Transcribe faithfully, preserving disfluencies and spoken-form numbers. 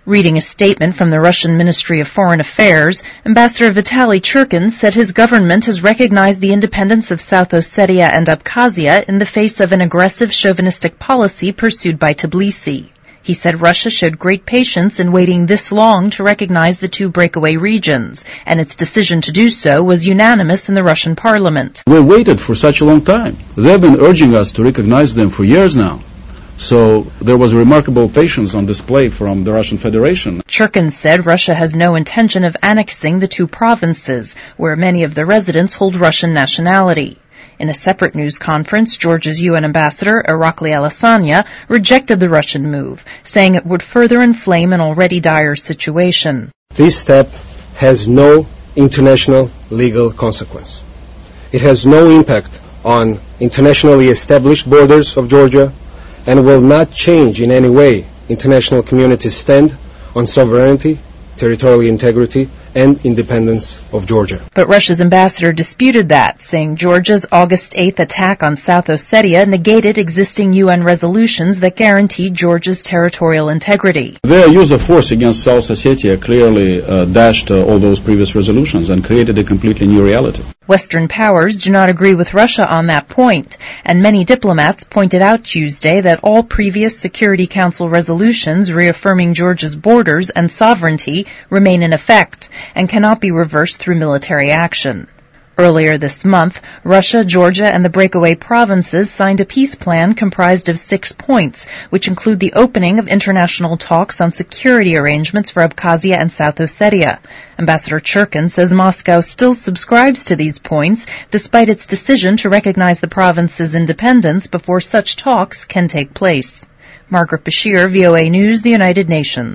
Reading a statement from the Russian Ministry of Foreign Affairs, Ambassador Vitaly Churkin said his government has recognized the independence of South Ossetia and Abkhazia in the face of an aggressive chauvinistic policy pursued by Tbilisi. He said Russia showed great patience in waiting this long to recognize the two breakaway regions, and its decision to do so was unanimous in the Russian parliament. We waited for such a long time. They've been urging us to recognize them for years now. So there was remarkable patience on display from the Russian Federation. Churkin said Russia has no intention of annexing the two provinces, where many of the residents hold Russian nationality. In a separate news conference, Georgia's U N ambassador, Irakli Alasanya, rejected the Russian move, saying it would further inflame an already dire situation. This step has no international legal consequence. It has no impact on internationally established borders of Georgia, and will not change in any way international community's stand on sovereignty, territorial integrity, and independence of Georgia. But Russia's ambassador disputed that, saying Georgia's August eighth attack on South Ossetia negated existing U N resolutions that guaranteed Georgia's territorial integrity. Their use of force against South Ossetia clearly uh, dashed uh, all those previous resolutions and created a completely new reality. Western powers do not agree with Russia on that point, and many diplomats pointed out Tuesday that all previous Security Council resolutions reaffirming Georgia's borders and sovereignty remain in effect and cannot be reversed through military action. Earlier this month, Russia, Georgia, and the breakaway provinces signed a peace plan comprised of six points, which include the opening of international talks on security arrangements for Abkhazia and South Ossetia. Ambassador Churkin says Moscow still subscribes to these points, despite its decision to recognize the province's independence before such talks can take place. Margaret Bashir, V O A News, the United Nations.